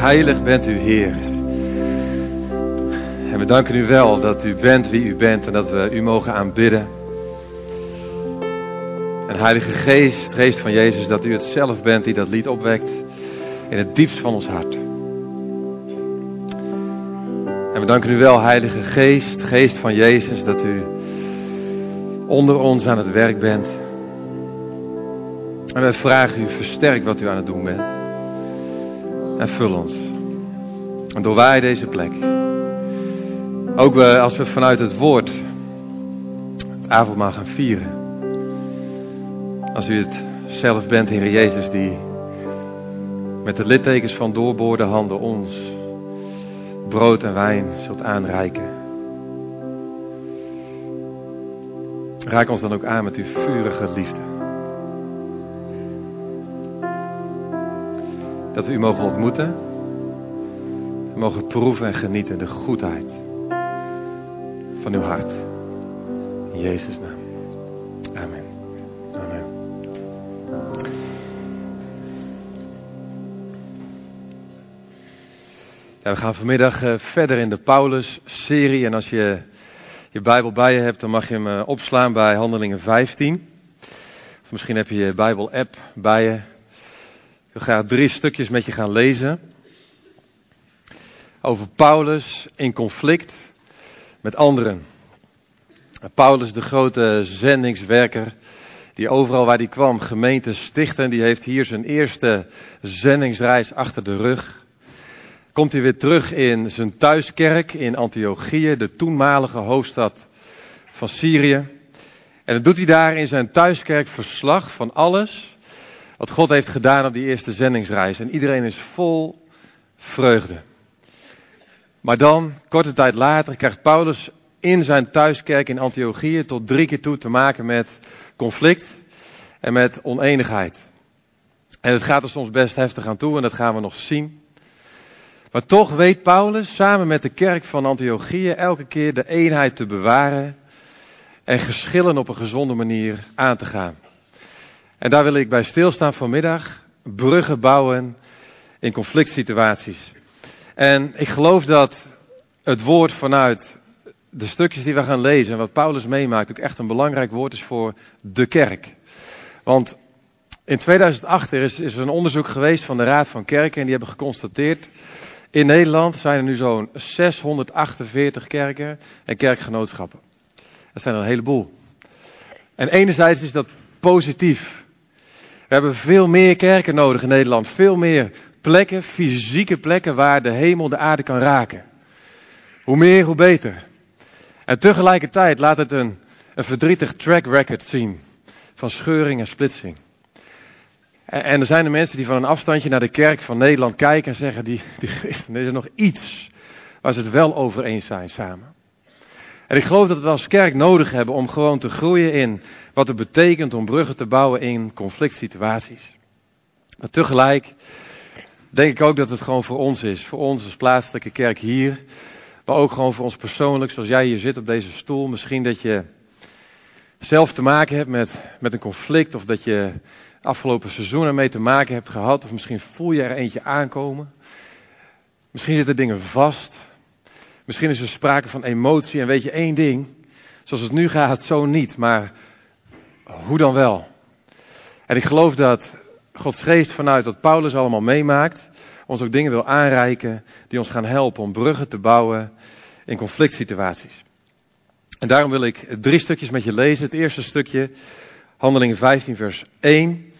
Heilig bent u, Heer. En we danken u wel dat u bent wie u bent en dat we u mogen aanbidden. En Heilige Geest, Geest van Jezus, dat u het zelf bent die dat lied opwekt in het diepst van ons hart. En we danken u wel, Heilige Geest, Geest van Jezus, dat u onder ons aan het werk bent. En wij vragen u, versterk wat u aan het doen bent. En vul ons. En doorwaai deze plek. Ook als we vanuit het woord het avondmaal gaan vieren. Als u het zelf bent, Heer Jezus, die met de littekens van doorboorde handen ons brood en wijn zult aanreiken. Raak ons dan ook aan met uw vurige liefde. Dat we u mogen ontmoeten. We mogen proeven en genieten de goedheid van uw hart. In Jezus' naam. Amen. Amen. Ja, we gaan vanmiddag verder in de Paulus-serie. En als je je Bijbel bij je hebt, dan mag je hem opslaan bij Handelingen 15. Of misschien heb je je Bijbel-app bij je. Ik wil graag 3 stukjes met je gaan lezen. Over Paulus in conflict met anderen. Paulus, de grote zendingswerker, die overal waar hij kwam gemeenten stichtte. En die heeft hier zijn eerste zendingsreis achter de rug. Komt hij weer terug in zijn thuiskerk in Antiochië, de toenmalige hoofdstad van Syrië. En dan doet hij daar in zijn thuiskerk verslag van alles wat God heeft gedaan op die eerste zendingsreis. En iedereen is vol vreugde. Maar dan, korte tijd later, krijgt Paulus in zijn thuiskerk in Antiochië tot 3 keer toe te maken met conflict en met oneenigheid. En het gaat er soms best heftig aan toe en dat gaan we nog zien. Maar toch weet Paulus samen met de kerk van Antiochië elke keer de eenheid te bewaren en geschillen op een gezonde manier aan te gaan. En daar wil ik bij stilstaan vanmiddag, bruggen bouwen in conflict situaties. En ik geloof dat het woord vanuit de stukjes die we gaan lezen en wat Paulus meemaakt ook echt een belangrijk woord is voor de kerk. Want in 2008 is er een onderzoek geweest van de Raad van Kerken en die hebben geconstateerd, in Nederland zijn er nu zo'n 648 kerken en kerkgenootschappen. Dat zijn er een heleboel. En enerzijds is dat positief. We hebben veel meer kerken nodig in Nederland. Veel meer plekken, fysieke plekken waar de hemel de aarde kan raken. Hoe meer, hoe beter. En tegelijkertijd laat het een verdrietig track record zien van scheuring en splitsing. En er zijn de mensen die van een afstandje naar de kerk van Nederland kijken en zeggen, die christenen, is er nog iets waar ze het wel over eens zijn samen. En ik geloof dat we als kerk nodig hebben om gewoon te groeien in wat het betekent om bruggen te bouwen in conflict situaties. Maar tegelijk denk ik ook dat het gewoon voor ons is. Voor ons als plaatselijke kerk hier. Maar ook gewoon voor ons persoonlijk, zoals jij hier zit op deze stoel. Misschien dat je zelf te maken hebt met een conflict. Of dat je afgelopen seizoen ermee te maken hebt gehad. Of misschien voel je er eentje aankomen. Misschien zitten dingen vast. Misschien is er sprake van emotie. En weet je één ding. Zoals het nu gaat, zo niet. Maar hoe dan wel? En ik geloof dat Gods geest vanuit wat Paulus allemaal meemaakt, ons ook dingen wil aanreiken die ons gaan helpen om bruggen te bouwen in conflict situaties. En daarom wil ik 3 stukjes met je lezen. Het eerste stukje, Handelingen 15 vers 1.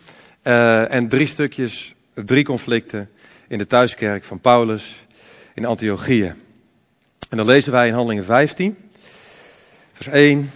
En 3 stukjes, 3 conflicten in de thuiskerk van Paulus in Antiochië. En dan lezen wij in Handelingen 15 vers 1.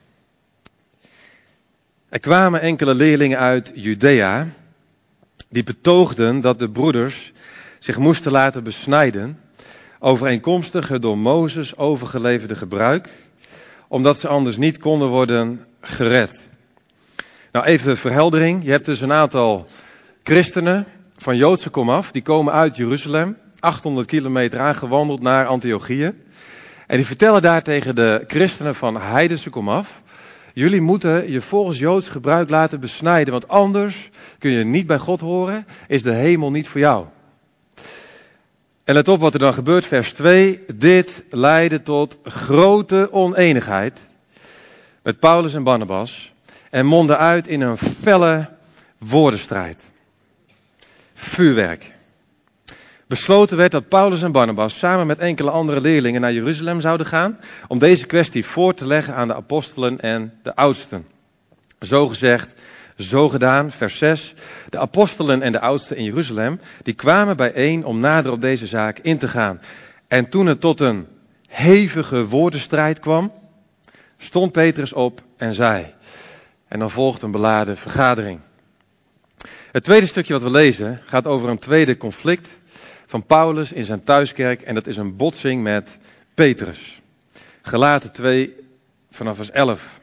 Er kwamen enkele leerlingen uit Judea die betoogden dat de broeders zich moesten laten besnijden, overeenkomstig het door Mozes overgeleverde gebruik, omdat ze anders niet konden worden gered. Nou, even verheldering. Je hebt dus een aantal christenen van Joodse komaf, die komen uit Jeruzalem, 800 kilometer aangewandeld naar Antiochië. En die vertellen daar tegen de christenen van heidense komaf, jullie moeten je volgens Joods gebruik laten besnijden, want anders kun je niet bij God horen, is de hemel niet voor jou. En let op wat er dan gebeurt, vers 2. Dit leidde tot grote oneenigheid met Paulus en Barnabas en mondde uit in een felle woordenstrijd. Vuurwerk. Besloten werd dat Paulus en Barnabas samen met enkele andere leerlingen naar Jeruzalem zouden gaan om deze kwestie voor te leggen aan de apostelen en de oudsten. Zo gezegd, zo gedaan, vers 6. De apostelen en de oudsten in Jeruzalem, die kwamen bijeen om nader op deze zaak in te gaan. En toen het tot een hevige woordenstrijd kwam, stond Petrus op en zei. En dan volgt een beladen vergadering. Het tweede stukje wat we lezen gaat over een tweede conflict van Paulus in zijn thuiskerk. En dat is een botsing met Petrus. Galaten 2 vanaf vers 11.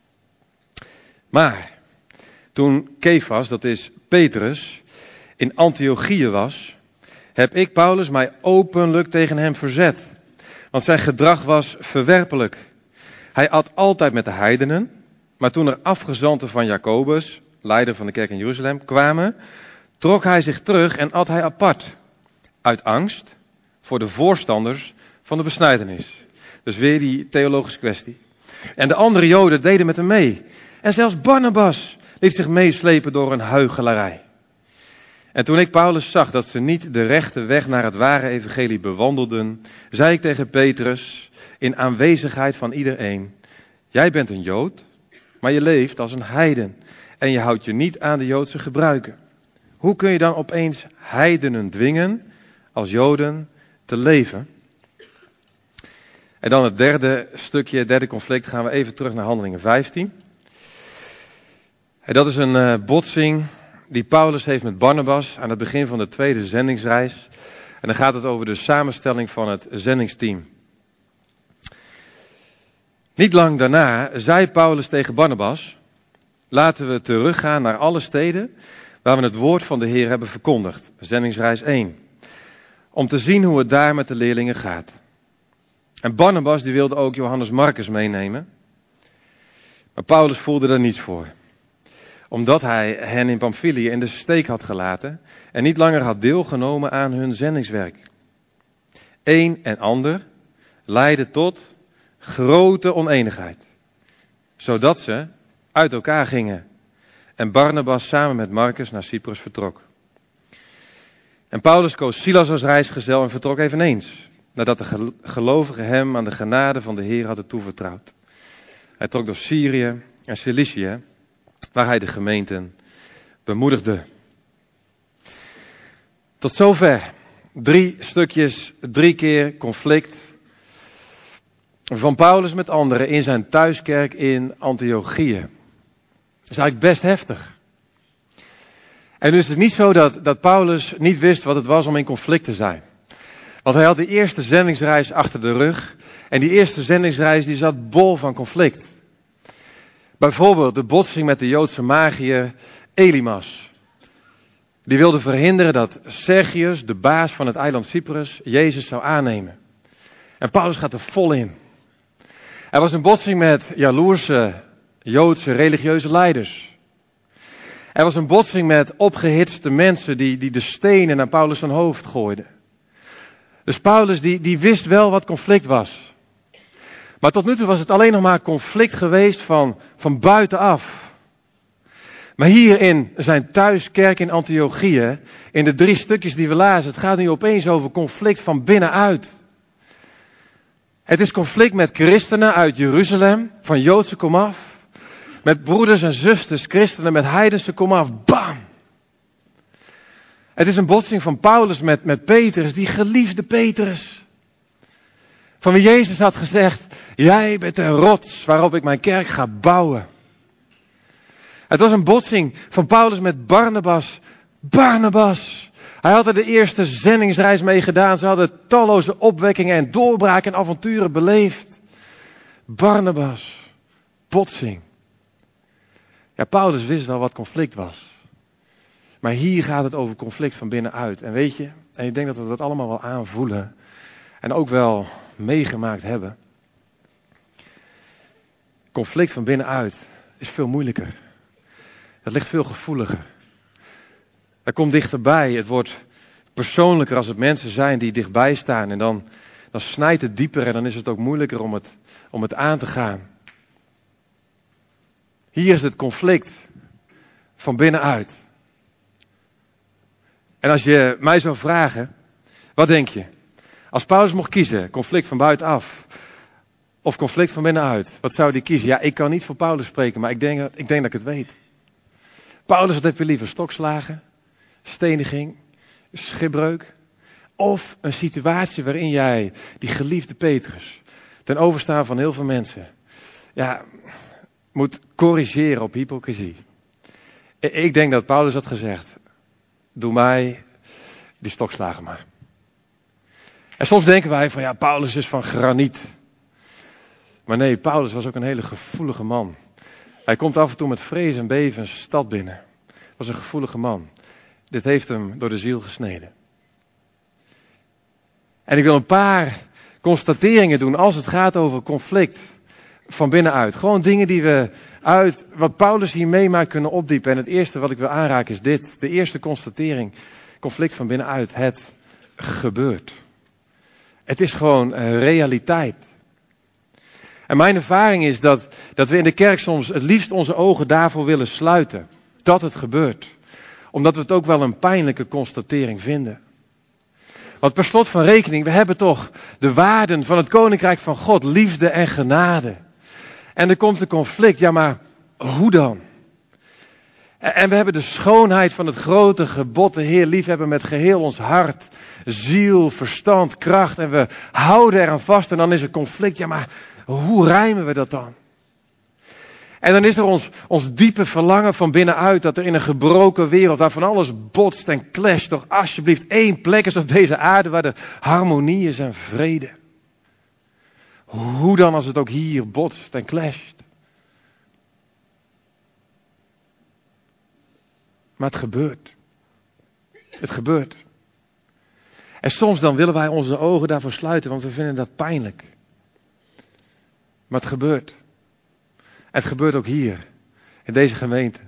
Maar toen Kefas, dat is Petrus, in Antiochië was, heb ik Paulus mij openlijk tegen hem verzet. Want zijn gedrag was verwerpelijk. Hij at altijd met de heidenen, maar toen er afgezanten van Jacobus, leider van de kerk in Jeruzalem, kwamen, trok hij zich terug en at hij apart. Uit angst voor de voorstanders van de besnijdenis. Dus weer die theologische kwestie. En de andere Joden deden met hem mee. En zelfs Barnabas liet zich meeslepen door een huichelarij. En toen ik Paulus zag dat ze niet de rechte weg naar het ware evangelie bewandelden, zei ik tegen Petrus in aanwezigheid van iedereen: jij bent een Jood, maar je leeft als een heiden en je houdt je niet aan de Joodse gebruiken. Hoe kun je dan opeens heidenen dwingen als Joden te leven? En dan het derde stukje, het derde conflict, gaan we even terug naar Handelingen 15. En dat is een botsing die Paulus heeft met Barnabas aan het begin van de tweede zendingsreis. En dan gaat het over de samenstelling van het zendingsteam. Niet lang daarna zei Paulus tegen Barnabas: laten we teruggaan naar alle steden waar we het woord van de Heer hebben verkondigd. Zendingsreis 1. Om te zien hoe het daar met de leerlingen gaat. En Barnabas die wilde ook Johannes Marcus meenemen. Maar Paulus voelde er niets voor. Omdat hij hen in Pamphylië in de steek had gelaten en niet langer had deelgenomen aan hun zendingswerk. Een en ander leidde tot grote oneenigheid. Zodat ze uit elkaar gingen. En Barnabas samen met Marcus naar Cyprus vertrok. En Paulus koos Silas als reisgezel en vertrok eveneens. Nadat de gelovigen hem aan de genade van de Heer hadden toevertrouwd. Hij trok door Syrië en Cilicië, waar hij de gemeenten bemoedigde. Tot zover. 3 stukjes, 3 keer conflict van Paulus met anderen in zijn thuiskerk in Antiochië. Dat is eigenlijk best heftig. En nu is het niet zo dat Paulus niet wist wat het was om in conflict te zijn. Want hij had de eerste zendingsreis achter de rug. En die eerste zendingsreis die zat bol van conflict. Bijvoorbeeld de botsing met de Joodse magiër Elymas. Die wilde verhinderen dat Sergius, de baas van het eiland Cyprus, Jezus zou aannemen. En Paulus gaat er vol in. Er was een botsing met jaloerse Joodse religieuze leiders. Er was een botsing met opgehitste mensen die de stenen naar Paulus zijn hoofd gooiden. Dus Paulus die wist wel wat conflict was. Maar tot nu toe was het alleen nog maar conflict geweest van buitenaf. Maar hier in zijn thuiskerk in Antiochië, in de 3 stukjes die we lazen, het gaat nu opeens over conflict van binnenuit. Het is conflict met christenen uit Jeruzalem, van Joodse komaf. Met broeders en zusters, christenen met heidense komaf. Bam! Het is een botsing van Paulus met Petrus, die geliefde Petrus. Van wie Jezus had gezegd: jij bent de rots waarop ik mijn kerk ga bouwen. Het was een botsing van Paulus met Barnabas. Barnabas! Hij had er de eerste zendingsreis mee gedaan. Ze hadden talloze opwekkingen en doorbraken en avonturen beleefd. Barnabas. Botsing. Ja, Paulus wist wel wat conflict was. Maar hier gaat het over conflict van binnenuit. En weet je, en ik denk dat we dat allemaal wel aanvoelen. En ook wel meegemaakt hebben. Conflict van binnenuit is veel moeilijker. Het ligt veel gevoeliger. Het komt dichterbij. Het wordt persoonlijker als het mensen zijn die dichtbij staan. En dan snijdt het dieper en dan is het ook moeilijker om het aan te gaan. Hier is het conflict van binnenuit. En als je mij zou vragen, wat denk je? Als Paulus mocht kiezen, conflict van buitenaf of conflict van binnenuit, wat zou hij kiezen? Ja, ik kan niet voor Paulus spreken, maar ik denk dat ik het weet. Paulus, wat heb je liever? Stokslagen, steniging, schipbreuk? Of een situatie waarin jij die geliefde Petrus, ten overstaan van heel veel mensen, moet corrigeren op hypocrisie. Ik denk dat Paulus had gezegd, doe mij die stokslagen maar. En soms denken wij van Paulus is van graniet. Maar nee, Paulus was ook een hele gevoelige man. Hij komt af en toe met vrees en beven een stad binnen. Was een gevoelige man. Dit heeft hem door de ziel gesneden. En ik wil een paar constateringen doen als het gaat over conflict van binnenuit. Gewoon dingen die we uit wat Paulus hier meemaakt kunnen opdiepen. En het eerste wat ik wil aanraken is dit. De eerste constatering, conflict van binnenuit. Het gebeurt. Het is gewoon realiteit. En mijn ervaring is dat we in de kerk soms het liefst onze ogen daarvoor willen sluiten. Dat het gebeurt. Omdat we het ook wel een pijnlijke constatering vinden. Want per slot van rekening, we hebben toch de waarden van het koninkrijk van God, liefde en genade. En er komt een conflict, ja maar hoe dan? En we hebben de schoonheid van het grote gebod, de Heer liefhebben met geheel ons hart, ziel, verstand, kracht. En we houden eraan vast en dan is er conflict, ja maar hoe rijmen we dat dan? En dan is er ons diepe verlangen van binnenuit dat er in een gebroken wereld waar van alles botst en clasht, toch alsjeblieft één plek is op deze aarde waar er harmonie is en vrede. Hoe dan als het ook hier botst en clasht? Maar het gebeurt. Het gebeurt. En soms dan willen wij onze ogen daarvoor sluiten, want we vinden dat pijnlijk. Maar het gebeurt. Het gebeurt ook hier, in deze gemeente.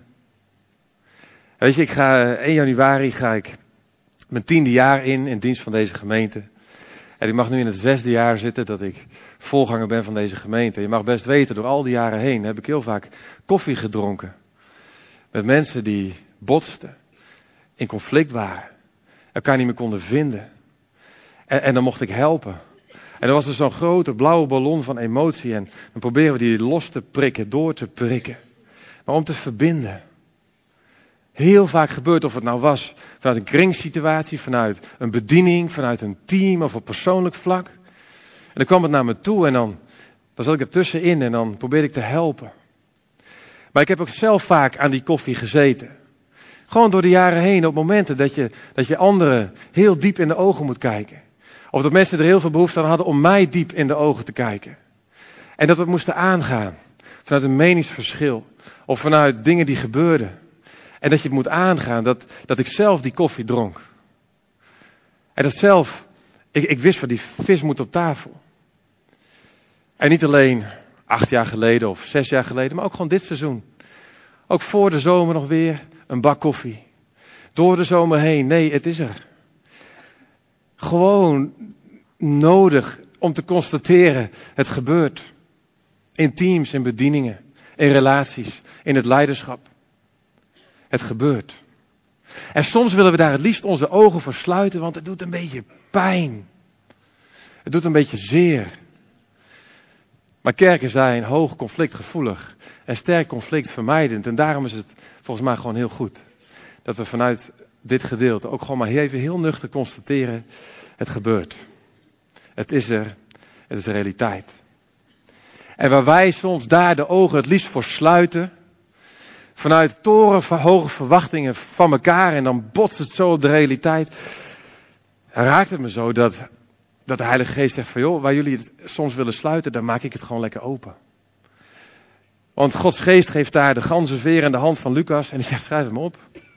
Weet je, 1 januari ga ik mijn 10e jaar in dienst van deze gemeente. En ik mag nu in het 6e jaar zitten dat ik voorganger ben van deze gemeente. Je mag best weten, door al die jaren heen heb ik heel vaak koffie gedronken. Met mensen die botsten, in conflict waren, elkaar niet meer konden vinden. En dan mocht ik helpen. En dan was er zo'n grote blauwe ballon van emotie. En dan proberen we die los te prikken, door te prikken. Maar om te verbinden. Heel vaak gebeurt of het nou was vanuit een kringsituatie, vanuit een bediening, vanuit een team of op persoonlijk vlak. En dan kwam het naar me toe en dan zat ik ertussenin en dan probeerde ik te helpen. Maar ik heb ook zelf vaak aan die koffie gezeten. Gewoon door de jaren heen, op momenten dat je anderen heel diep in de ogen moet kijken. Of dat mensen er heel veel behoefte aan hadden om mij diep in de ogen te kijken. En dat we het moesten aangaan. Vanuit een meningsverschil. Of vanuit dingen die gebeurden. En dat je het moet aangaan dat ik zelf die koffie dronk. En dat zelf, ik wist van die vis moet op tafel. En niet alleen 8 jaar geleden of 6 jaar geleden, maar ook gewoon dit seizoen. Ook voor de zomer nog weer een bak koffie. Door de zomer heen, nee, het is er. Gewoon nodig om te constateren, het gebeurt. In teams, in bedieningen, in relaties, in het leiderschap. Het gebeurt. En soms willen we daar het liefst onze ogen voor sluiten, want het doet een beetje pijn. Het doet een beetje zeer. Maar kerken zijn hoog conflictgevoelig en sterk conflictvermijdend. En daarom is het volgens mij gewoon heel goed dat we vanuit dit gedeelte ook gewoon maar even heel nuchter constateren. Het gebeurt. Het is er. Het is de realiteit. En waar wij soms daar de ogen het liefst voor sluiten. Vanuit torenhoge verwachtingen van elkaar. En dan botst het zo op de realiteit. Raakt het me zo dat de Heilige Geest zegt van joh, waar jullie het soms willen sluiten, dan maak ik het gewoon lekker open. Want Gods Geest geeft daar de ganzenveer in de hand van Lucas. En die zegt schrijf hem op.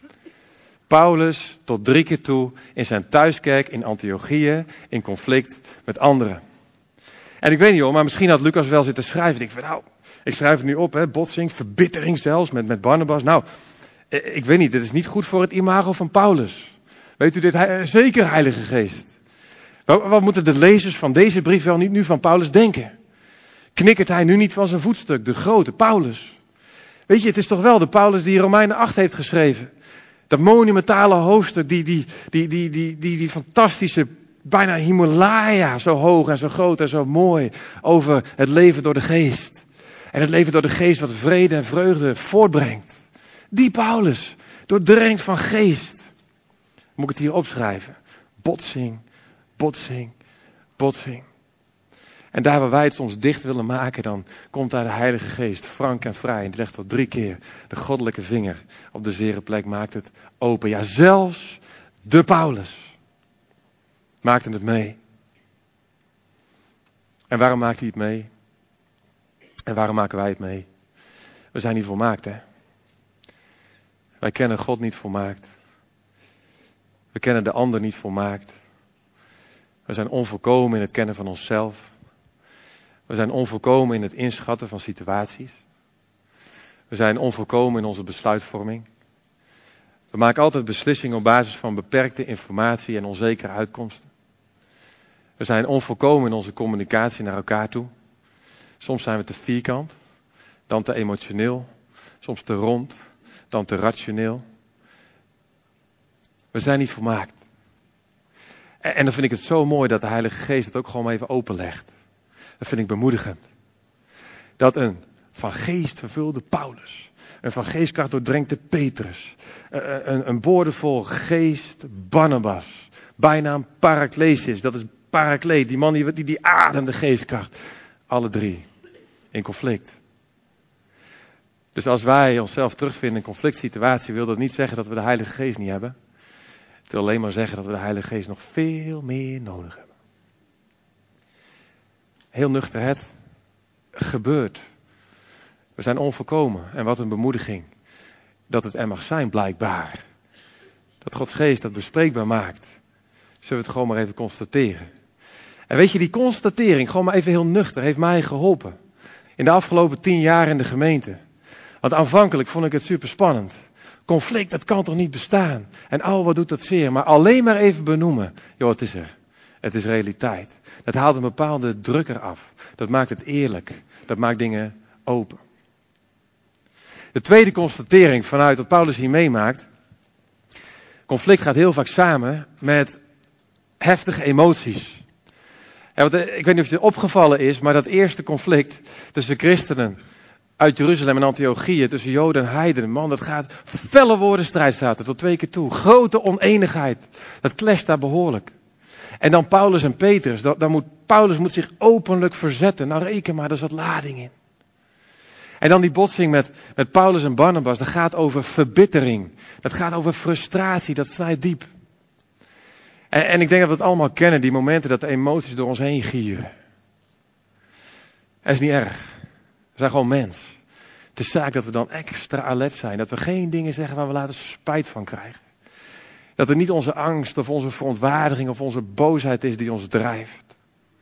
Paulus tot 3 keer toe in zijn thuiskerk in Antiochië in conflict met anderen. En ik weet niet hoor, maar misschien had Lucas wel zitten schrijven. Ik schrijf het nu op, hè, botsing, verbittering zelfs met Barnabas. Nou, ik weet niet, dit is niet goed voor het imago van Paulus. Weet u dit? Zeker, Heilige Geest. Wat moeten de lezers van deze brief wel niet nu van Paulus denken? Knikkert hij nu niet van zijn voetstuk, de grote Paulus? Weet je, het is toch wel de Paulus die Romeinen 8 heeft geschreven. Dat monumentale hoofdstuk, die fantastische, bijna Himalaya, zo hoog en zo groot en zo mooi, over het leven door de geest. En het leven door de geest wat vrede en vreugde voortbrengt. Die Paulus, doordrenkt van geest. Moet ik het hier opschrijven? Botsing, botsing, botsing. En daar waar wij het soms dicht willen maken, dan komt daar de Heilige Geest, frank en vrij. En die legt tot 3 keer de goddelijke vinger op de zere plek, maakt het open. Ja, zelfs de Paulus maakte het mee. En waarom maakt hij het mee? En waarom maken wij het mee? We zijn niet volmaakt, hè? Wij kennen God niet volmaakt. We kennen de ander niet volmaakt. We zijn onvolkomen in het kennen van onszelf. We zijn onvolkomen in het inschatten van situaties. We zijn onvolkomen in onze besluitvorming. We maken altijd beslissingen op basis van beperkte informatie en onzekere uitkomsten. We zijn onvolkomen in onze communicatie naar elkaar toe. Soms zijn we te vierkant, dan te emotioneel, soms te rond, dan te rationeel. We zijn niet volmaakt. En dan vind ik het zo mooi dat de Heilige Geest het ook gewoon even openlegt. Dat vind ik bemoedigend. Dat een van geest vervulde Paulus, een van geestkracht doordrenkte Petrus, een boordevol geest Barnabas, bijnaam Paraklesis, dat is Parakleet, die man die ademde geestkracht. Alle 3 in conflict. Dus als wij onszelf terugvinden in een conflict situatie, wil dat niet zeggen dat we de Heilige Geest niet hebben. Het wil alleen maar zeggen dat we de Heilige Geest nog veel meer nodig hebben. Heel nuchter, het gebeurt. We zijn onvolkomen. En wat een bemoediging. Dat het er mag zijn, blijkbaar. Dat Gods Geest dat bespreekbaar maakt. Zullen we het gewoon maar even constateren. En weet je, die constatering, gewoon maar even heel nuchter, heeft mij geholpen. In de afgelopen 10 jaar in de gemeente. Want aanvankelijk vond ik het super spannend. Conflict, dat kan toch niet bestaan? En oh, wat doet dat zeer? Maar alleen maar even benoemen. Joh, het is er. Het is realiteit. Dat haalt een bepaalde druk eraf. Dat maakt het eerlijk. Dat maakt dingen open. De tweede constatering vanuit wat Paulus hier meemaakt. Conflict gaat heel vaak samen met heftige emoties. Ja, want, ik weet niet of je opgevallen is, maar dat eerste conflict tussen christenen uit Jeruzalem en Antiochië, tussen Joden en Heidenen, man, dat gaat felle woordenstrijd staat er tot 2 keer toe. Grote oneenigheid. Dat clasht daar behoorlijk. En dan Paulus en Petrus, Paulus moet zich openlijk verzetten. Nou reken maar, daar zat lading in. En dan die botsing met Paulus en Barnabas, dat gaat over verbittering. Dat gaat over frustratie, dat snijdt diep. En ik denk dat we het allemaal kennen, die momenten dat de emoties door ons heen gieren. Dat is niet erg. We zijn gewoon mens. Het is zaak dat we dan extra alert zijn. Dat we geen dingen zeggen waar we later spijt van krijgen. Dat het niet onze angst of onze verontwaardiging of onze boosheid is die ons drijft.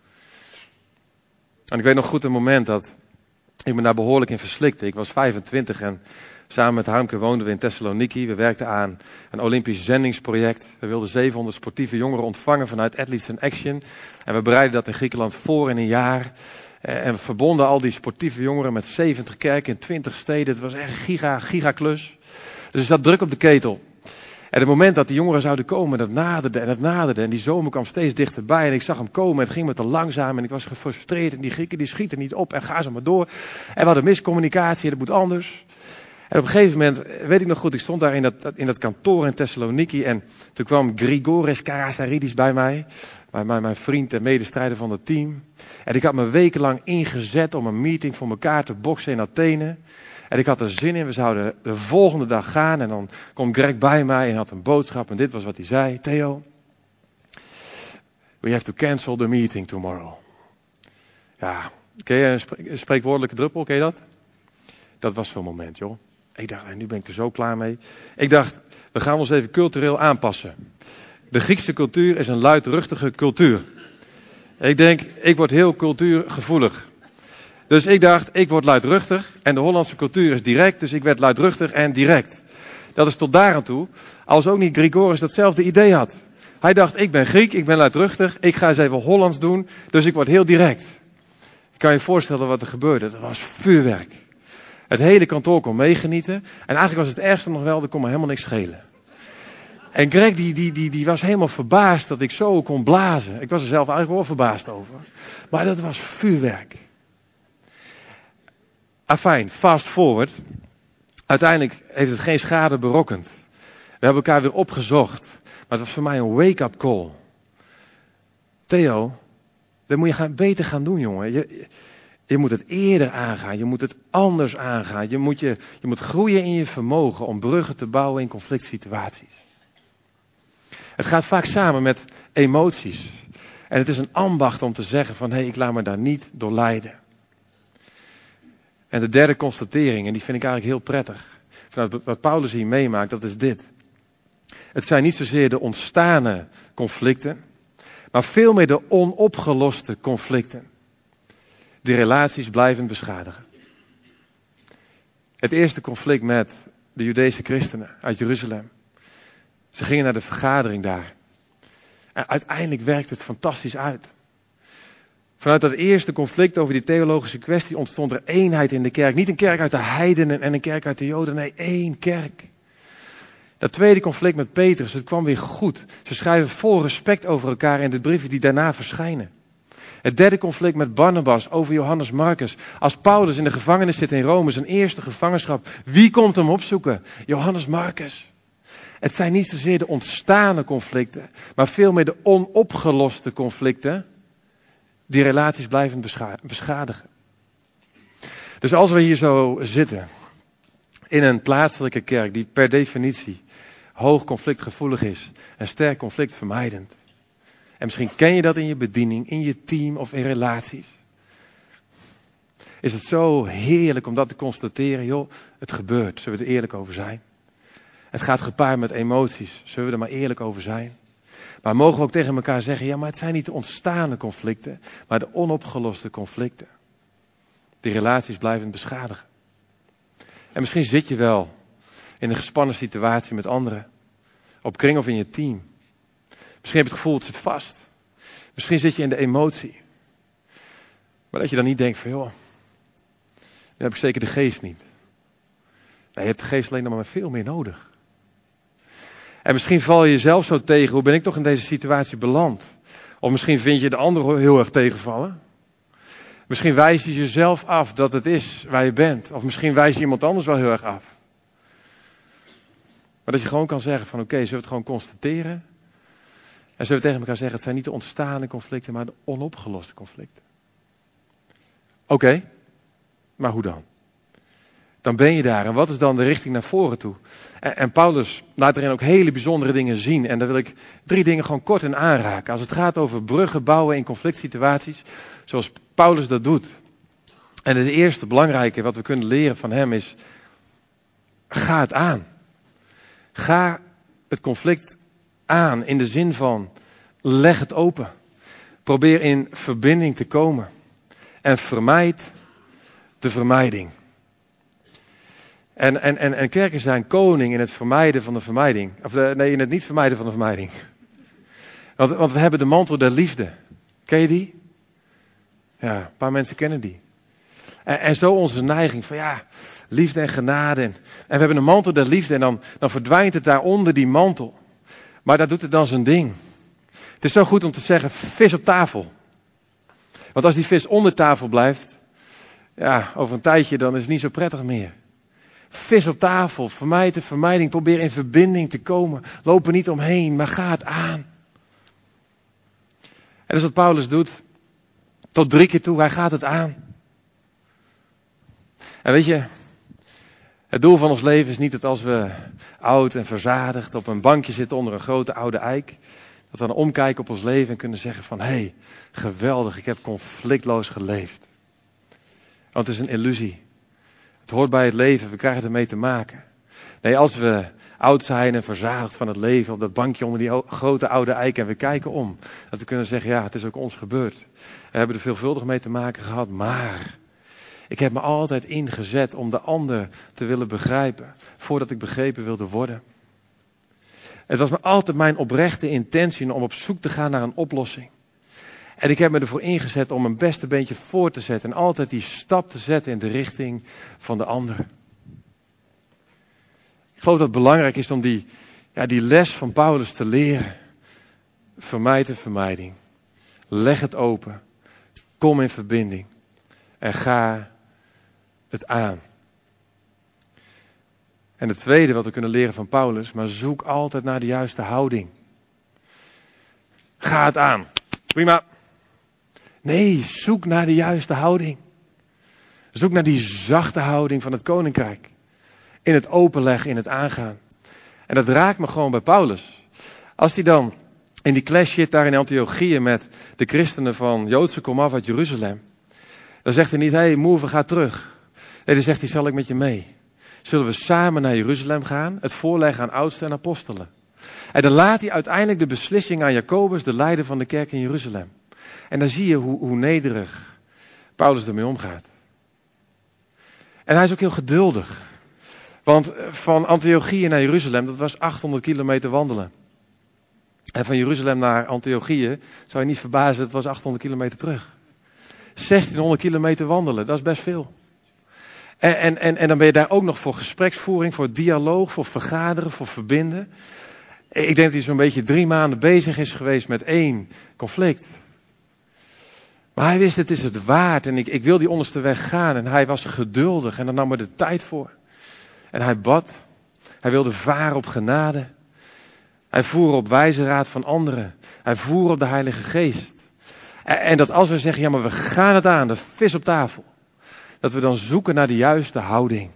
En ik weet nog goed een moment dat ik me daar behoorlijk in verslikte. Ik was 25 en samen met Harmke woonden we in Thessaloniki. We werkten aan een Olympisch zendingsproject. We wilden 700 sportieve jongeren ontvangen vanuit Athletes in Action. En we bereidden dat in Griekenland voor in een jaar. En we verbonden al die sportieve jongeren met 70 kerken in 20 steden. Het was echt een gigaklus. Dus er zat druk op de ketel. En het moment dat die jongeren zouden komen, dat naderde en het naderde. En die zomer kwam steeds dichterbij. En ik zag hem komen en het ging me te langzaam. En ik was gefrustreerd. En die Grieken die schieten niet op en gaan ze maar door. En we hadden miscommunicatie en dat moet anders. En op een gegeven moment, weet ik nog goed, ik stond daar in dat kantoor in Thessaloniki. En toen kwam Grigoris Karasaridis bij mij. Mijn vriend en medestrijder van het team. En ik had me wekenlang ingezet om een meeting voor elkaar te boksen in Athene. En ik had er zin in, we zouden de volgende dag gaan. En dan komt Greg bij mij en had een boodschap. En dit was wat hij zei. Theo, we have to cancel the meeting tomorrow. Ja, ken je een spreekwoordelijke druppel, ken je dat? Dat was zo'n moment, joh. Ik dacht, nu ben ik er zo klaar mee. Ik dacht, we gaan ons even cultureel aanpassen. De Griekse cultuur is een luidruchtige cultuur. Ik denk, ik word heel cultuurgevoelig. Dus ik dacht, ik word luidruchtig en de Hollandse cultuur is direct, dus ik werd luidruchtig en direct. Dat is tot daar aan toe. Als ook niet Gregorius datzelfde idee had. Hij dacht, ik ben Griek, ik ben luidruchtig, ik ga eens even Hollands doen, dus ik word heel direct. Je kan je voorstellen wat er gebeurde. Het was vuurwerk. Het hele kantoor kon meegenieten. En eigenlijk was het ergste nog wel, er kon me helemaal niks schelen. En Greg die was helemaal verbaasd dat ik zo kon blazen. Ik was er zelf eigenlijk wel verbaasd over. Maar dat was vuurwerk. Afijn, fast forward. Uiteindelijk heeft het geen schade berokkend. We hebben elkaar weer opgezocht. Maar het was voor mij een wake-up call. Theo, dat moet je beter gaan doen, jongen. Je moet het eerder aangaan. Je moet het anders aangaan. Je moet groeien in je vermogen om bruggen te bouwen in conflict situaties. Het gaat vaak samen met emoties. En het is een ambacht om te zeggen van, hé, ik laat me daar niet door leiden. En de derde constatering, en die vind ik eigenlijk heel prettig. Vanuit wat Paulus hier meemaakt, dat is dit. Het zijn niet zozeer de ontstane conflicten, maar veel meer de onopgeloste conflicten. Die relaties blijvend beschadigen. Het eerste conflict met de Joodese christenen uit Jeruzalem. Ze gingen naar de vergadering daar. En uiteindelijk werkte het fantastisch uit. Vanuit dat eerste conflict over die theologische kwestie ontstond er eenheid in de kerk. Niet een kerk uit de heidenen en een kerk uit de Joden, nee, één kerk. Dat tweede conflict met Petrus, het kwam weer goed. Ze schrijven vol respect over elkaar in de brieven die daarna verschijnen. Het derde conflict met Barnabas over Johannes Marcus. Als Paulus in de gevangenis zit in Rome, zijn eerste gevangenschap. Wie komt hem opzoeken? Johannes Marcus. Het zijn niet zozeer de ontstane conflicten, maar veel meer de onopgeloste conflicten die relaties blijven beschadigen. Dus als we hier zo zitten, in een plaatselijke kerk die per definitie hoog conflictgevoelig is en sterk conflictvermijdend. En misschien ken je dat in je bediening, in je team of in relaties. Is het zo heerlijk om dat te constateren, joh, het gebeurt, zullen we er eerlijk over zijn. Het gaat gepaard met emoties, zullen we er maar eerlijk over zijn. Maar mogen we ook tegen elkaar zeggen, ja, maar het zijn niet de ontstane conflicten, maar de onopgeloste conflicten. Die relaties blijven beschadigen. En misschien zit je wel in een gespannen situatie met anderen. Op kring of in je team. Misschien heb je het gevoel, het zit vast. Misschien zit je in de emotie. Maar dat je dan niet denkt van, joh, dan heb ik zeker de geest niet. Nee, je hebt de geest alleen nog maar veel meer nodig. En misschien val je jezelf zo tegen, hoe ben ik toch in deze situatie beland? Of misschien vind je de ander heel erg tegenvallen. Misschien wijs je jezelf af dat het is waar je bent. Of misschien wijs je iemand anders wel heel erg af. Maar dat je gewoon kan zeggen van oké, zullen we het gewoon constateren? En zullen we tegen elkaar zeggen, het zijn niet de ontstaande conflicten, maar de onopgeloste conflicten. Oké, maar hoe dan? Dan ben je daar. En wat is dan de richting naar voren toe? En Paulus laat erin ook hele bijzondere dingen zien. En daar wil ik 3 dingen gewoon kort in aanraken. Als het gaat over bruggen bouwen in conflict situaties, zoals Paulus dat doet. En het eerste belangrijke wat we kunnen leren van hem is, ga het aan. Ga het conflict aan in de zin van, leg het open. Probeer in verbinding te komen. En vermijd de vermijding. En kerken zijn koning in het vermijden van de vermijding. In het niet vermijden van de vermijding. Want we hebben de mantel der liefde. Ken je die? Ja, een paar mensen kennen die. En zo onze neiging van ja, liefde en genade. En we hebben een mantel der liefde en dan verdwijnt het daar onder die mantel. Maar daar doet het dan zijn ding. Het is zo goed om te zeggen, vis op tafel. Want als die vis onder tafel blijft, ja, over een tijdje dan is het niet zo prettig meer. Vis op tafel, vermijd de vermijding, probeer in verbinding te komen. Loop er niet omheen, maar ga het aan. En dat is wat Paulus doet. Tot 3 keer toe, hij gaat het aan. En weet je, het doel van ons leven is niet dat als we oud en verzadigd op een bankje zitten onder een grote oude eik, dat we dan omkijken op ons leven en kunnen zeggen van, hé, geweldig, ik heb conflictloos geleefd. Want het is een illusie. Het hoort bij het leven, we krijgen ermee te maken. Nee, als we oud zijn en verzadigd van het leven op dat bankje onder die grote oude eik en we kijken om, dat we kunnen zeggen, ja, het is ook ons gebeurd. We hebben er veelvuldig mee te maken gehad, maar Ik heb me altijd ingezet om de ander te willen begrijpen, voordat ik begrepen wilde worden. Het was me altijd mijn oprechte intentie om op zoek te gaan naar een oplossing. En ik heb me ervoor ingezet om mijn beste beentje voor te zetten en altijd die stap te zetten in de richting van de ander. Ik geloof dat het belangrijk is om die les van Paulus te leren. Vermijd de vermijding. Leg het open. Kom in verbinding. En ga het aan. En het tweede wat we kunnen leren van Paulus, maar zoek altijd naar de juiste houding. Ga het aan. Prima. Nee, zoek naar de juiste houding. Zoek naar die zachte houding van het koninkrijk. In het openleggen, in het aangaan. En dat raakt me gewoon bij Paulus. Als hij dan in die clash zit daar in Antiochië met de christenen van Joodse komaf uit Jeruzalem. Dan zegt hij niet, hey move, ga terug. Nee, dan zegt hij, zal ik met je mee? Zullen we samen naar Jeruzalem gaan? Het voorleggen aan oudsten en apostelen. En dan laat hij uiteindelijk de beslissing aan Jacobus, de leider van de kerk in Jeruzalem. En dan zie je hoe nederig Paulus ermee omgaat. En hij is ook heel geduldig. Want van Antiochië naar Jeruzalem, dat was 800 kilometer wandelen. En van Jeruzalem naar Antiochië, zou je niet verbazen, het was 800 kilometer terug. 1600 kilometer wandelen, dat is best veel. En dan ben je daar ook nog voor gespreksvoering, voor dialoog, voor vergaderen, voor verbinden. Ik denk dat hij zo'n beetje 3 maanden bezig is geweest met 1 conflict. Maar hij wist, het is het waard en ik wil die onderste weg gaan. En hij was geduldig en daar nam er de tijd voor. En hij bad. Hij wilde varen op genade. Hij voer op wijze raad van anderen. Hij voer op de Heilige Geest. En dat als we zeggen, ja maar we gaan het aan, de vis op tafel. Dat we dan zoeken naar de juiste houding.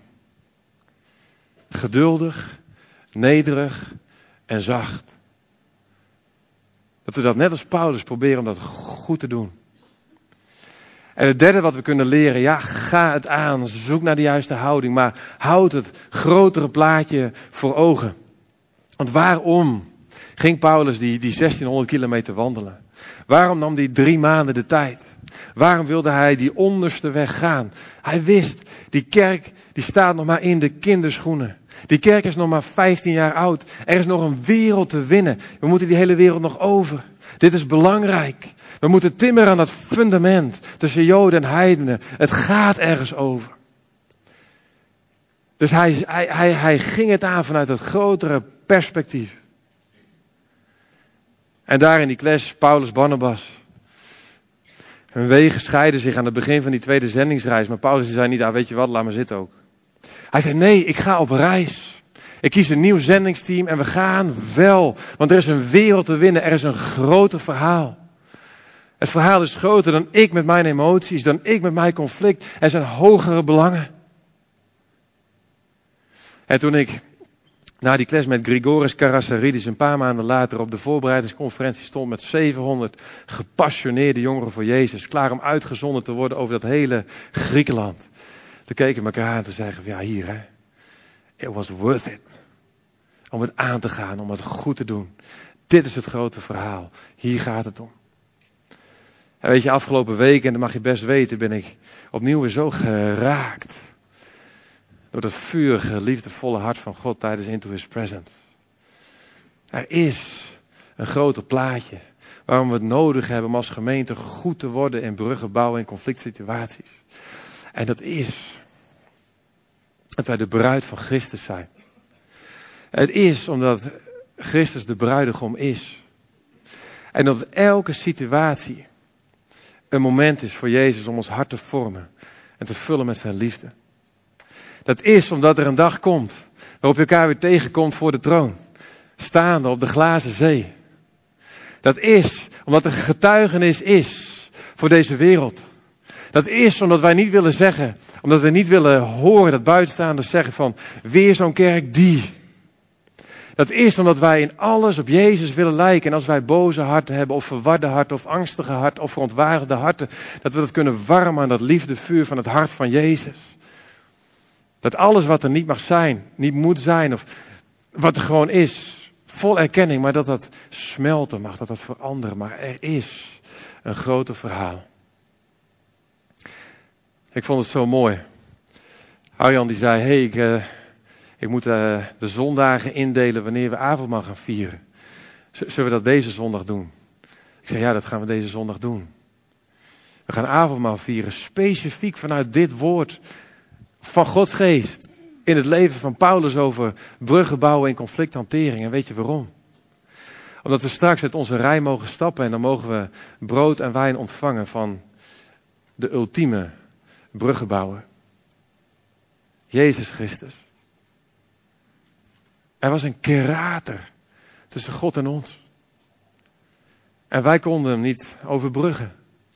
Geduldig, nederig en zacht. Dat we dat net als Paulus proberen om dat goed te doen. En het derde wat we kunnen leren, ja, ga het aan, zoek naar de juiste houding, maar houd het grotere plaatje voor ogen. Want waarom ging Paulus die 1600 kilometer wandelen? Waarom nam hij 3 maanden de tijd? Waarom wilde hij die onderste weg gaan? Hij wist, die kerk die staat nog maar in de kinderschoenen. Die kerk is nog maar 15 jaar oud. Er is nog een wereld te winnen. We moeten die hele wereld nog over. Dit is belangrijk. We moeten timmeren aan dat fundament tussen Joden en heidenen. Het gaat ergens over. Dus hij ging het aan vanuit het grotere perspectief. En daar in die clash, Paulus, Barnabas. Hun wegen scheiden zich aan het begin van die tweede zendingsreis. Maar Paulus zei niet, weet je wat, laat maar zitten ook. Hij zei, nee, ik ga op reis. Ik kies een nieuw zendingsteam en we gaan wel. Want er is een wereld te winnen. Er is een groter verhaal. Het verhaal is groter dan ik met mijn emoties, dan ik met mijn conflict. Er zijn hogere belangen. En toen ik na die clash met Grigoris Karasaridis een paar maanden later op de voorbereidingsconferentie stond met 700 gepassioneerde jongeren voor Jezus, klaar om uitgezonden te worden over dat hele Griekenland. Toen keken we elkaar aan en zeiden, ja hier hè, it was worth it. Om het aan te gaan, om het goed te doen. Dit is het grote verhaal. Hier gaat het om. En weet je, afgelopen weken, en dat mag je best weten, ben ik opnieuw weer zo geraakt. Door dat vurige, liefdevolle hart van God tijdens Into His Presence. Er is een groter plaatje waarom we het nodig hebben om als gemeente goed te worden in bruggen bouwen in conflict situaties. En dat is dat wij de bruid van Christus zijn. Het is omdat Christus de bruidegom is. En dat elke situatie een moment is voor Jezus om ons hart te vormen en te vullen met zijn liefde. Dat is omdat er een dag komt waarop je elkaar weer tegenkomt voor de troon. Staande op de glazen zee. Dat is omdat er getuigenis is voor deze wereld. Dat is omdat wij niet willen zeggen, omdat we niet willen horen dat buitenstaanders zeggen van weer zo'n kerk die. Dat is omdat wij in alles op Jezus willen lijken. En als wij boze harten hebben, of verwarde harten, of angstige harten, of verontwaardigde harten, dat we dat kunnen warmen aan dat liefdevuur van het hart van Jezus. Dat alles wat er niet mag zijn, niet moet zijn, of wat er gewoon is, vol erkenning, maar dat dat smelten mag, dat dat veranderen. Maar er is een groter verhaal. Ik vond het zo mooi. Arjan die zei, ik moet de zondagen indelen wanneer we avondmaal gaan vieren. Zullen we dat deze zondag doen? Ik zei, ja, dat gaan we deze zondag doen. We gaan avondmaal vieren, specifiek vanuit dit woord van Gods geest. In het leven van Paulus over bruggen bouwen en conflicthantering. En weet je waarom? Omdat we straks uit onze rij mogen stappen en dan mogen we brood en wijn ontvangen van de ultieme bruggenbouwer. Jezus Christus. Er was een kerater tussen God en ons. En wij konden hem niet overbruggen.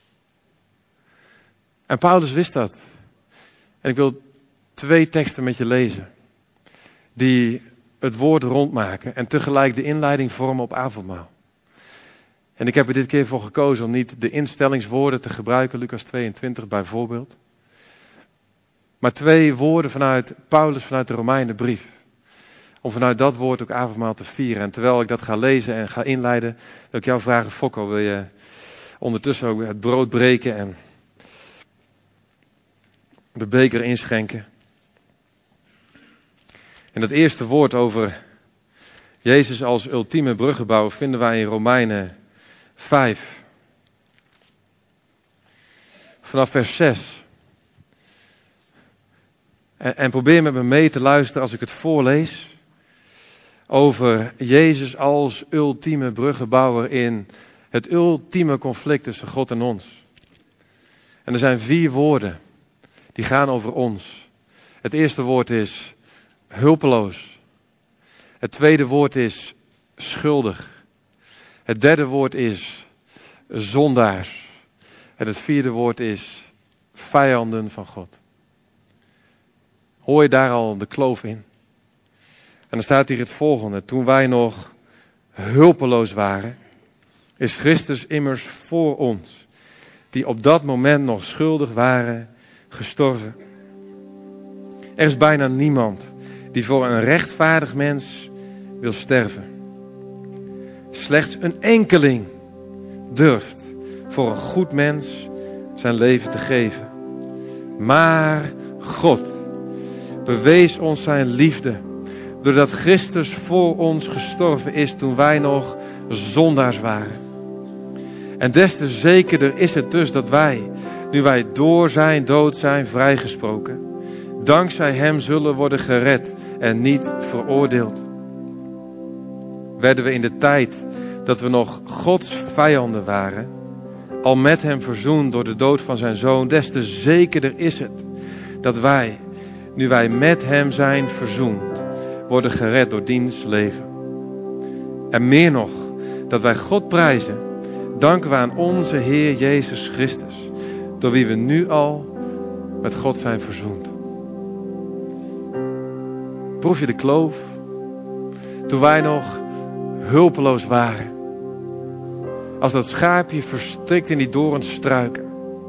En Paulus wist dat. En ik wil 2 teksten met je lezen. Die het woord rondmaken en tegelijk de inleiding vormen op avondmaal. En ik heb er dit keer voor gekozen om niet de instellingswoorden te gebruiken, Lucas 22 bijvoorbeeld. Maar 2 woorden vanuit Paulus, vanuit de Romeinenbrief. Om vanuit dat woord ook avondmaal te vieren. En terwijl ik dat ga lezen en ga inleiden, wil ik jou vragen, Fokko, wil je ondertussen ook het brood breken en de beker inschenken? En dat eerste woord over Jezus als ultieme bruggenbouwer vinden wij in Romeinen 5. Vanaf vers 6. En probeer met me mee te luisteren als ik het voorlees. Over Jezus als ultieme bruggenbouwer in het ultieme conflict tussen God en ons. En er zijn 4 woorden die gaan over ons. Het eerste woord is hulpeloos. Het tweede woord is schuldig. Het derde woord is zondaars. En het vierde woord is vijanden van God. Hoor je daar al de kloof in? En dan staat hier het volgende. Toen wij nog hulpeloos waren, is Christus immers voor ons, die op dat moment nog schuldig waren, gestorven. Er is bijna niemand die voor een rechtvaardig mens wil sterven. Slechts een enkeling durft voor een goed mens zijn leven te geven. Maar God bewees ons zijn liefde doordat Christus voor ons gestorven is toen wij nog zondaars waren. En des te zekerder is het dus dat wij, nu wij door zijn dood zijn vrijgesproken, dankzij hem zullen worden gered en niet veroordeeld. Werden we in de tijd dat we nog Gods vijanden waren, al met hem verzoend door de dood van zijn zoon, des te zekerder is het dat wij, nu wij met hem zijn verzoend, worden gered door diens leven. En meer nog, dat wij God prijzen, danken we aan onze Heer Jezus Christus, door wie we nu al met God zijn verzoend. Proef je de kloof? Toen wij nog hulpeloos waren. Als dat schaapje verstrikt in die doornstruiken.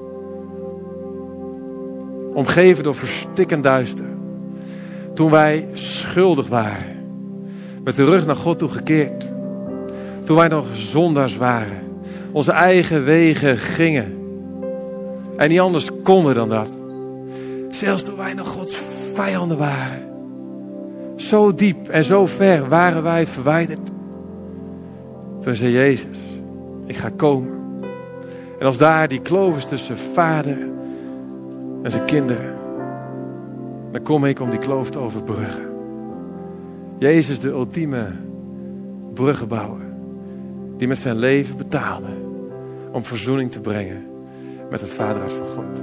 Omgeven door verstikkend duister. Toen wij schuldig waren. Met de rug naar God toegekeerd. Toen wij nog zondaars waren. Onze eigen wegen gingen. En niet anders konden dan dat. Zelfs toen wij nog Gods vijanden waren. Zo diep en zo ver waren wij verwijderd. Toen zei Jezus, ik ga komen. En als daar die kloof is tussen vader en zijn kinderen, dan kom ik om die kloof te overbruggen. Jezus, de ultieme bruggenbouwer, die met zijn leven betaalde om verzoening te brengen met het vaderhart van God.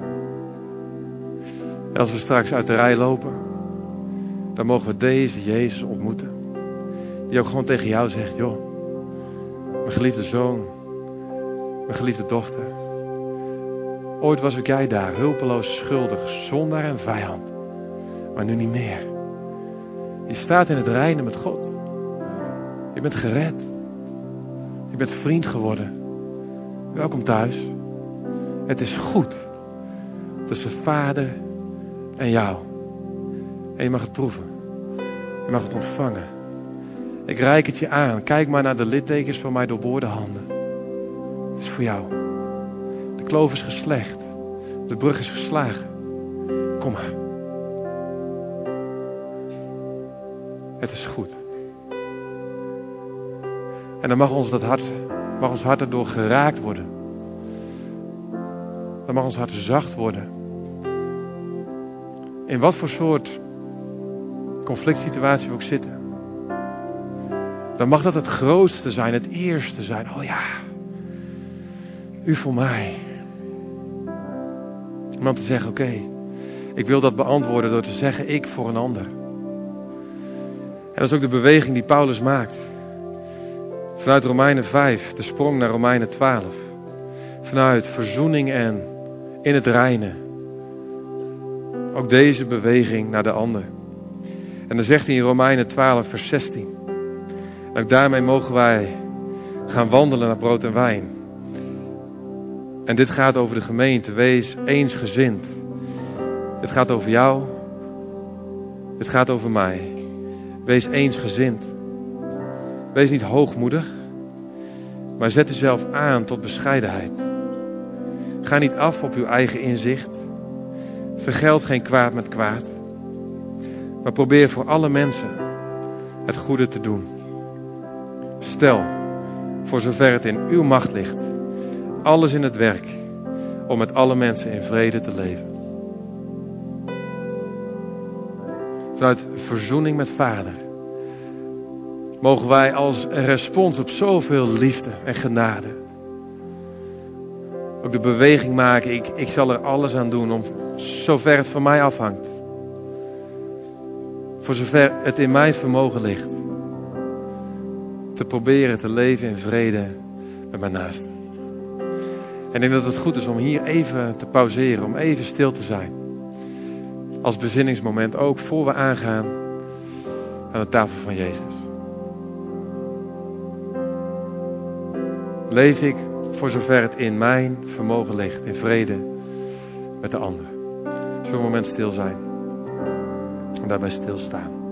En als we straks uit de rij lopen, dan mogen we deze Jezus ontmoeten. Die ook gewoon tegen jou zegt, joh, mijn geliefde zoon, mijn geliefde dochter. Ooit was ook jij daar, hulpeloos, schuldig, zondaar en vijand. Maar nu niet meer. Je staat in het reine met God. Je bent gered. Je bent vriend geworden. Welkom thuis. Het is goed tussen vader en jou. En je mag het proeven. Je mag het ontvangen. Ik reik het je aan. Kijk maar naar de littekens van mijn doorboorde handen. Het is voor jou. De kloof is geslecht. De brug is geslagen. Kom maar. Het is goed. En dan mag ons hart erdoor geraakt worden. Dan mag ons hart zacht worden. In wat voor soort conflict situatie we ook zitten. Dan mag dat het grootste zijn, het eerste zijn. Oh ja, u voor mij. Om dan te zeggen, oké, ik wil dat beantwoorden door te zeggen, ik voor een ander. En dat is ook de beweging die Paulus maakt. Vanuit Romeinen 5, de sprong naar Romeinen 12. Vanuit verzoening en in het reine. Ook deze beweging naar de ander. En dan zegt hij in Romeinen 12 vers 16. En ook daarmee mogen wij gaan wandelen naar brood en wijn. En dit gaat over de gemeente. Wees eensgezind. Dit gaat over jou. Dit gaat over mij. Wees eensgezind. Wees niet hoogmoedig. Maar zet jezelf aan tot bescheidenheid. Ga niet af op uw eigen inzicht. Vergeld geen kwaad met kwaad. Maar probeer voor alle mensen het goede te doen. Stel, voor zover het in uw macht ligt, alles in het werk om met alle mensen in vrede te leven. Vanuit verzoening met Vader mogen wij als respons op zoveel liefde en genade ook de beweging maken. Ik zal er alles aan doen om zover het van mij afhangt. Voor zover het in mijn vermogen ligt. Te proberen te leven in vrede met mijn naasten. En ik denk dat het goed is om hier even te pauzeren. Om even stil te zijn. Als bezinningsmoment ook voor we aangaan aan de tafel van Jezus. Leef ik voor zover het in mijn vermogen ligt. In vrede met de ander. Zullen we een moment stil zijn. En daarbij stilstaan.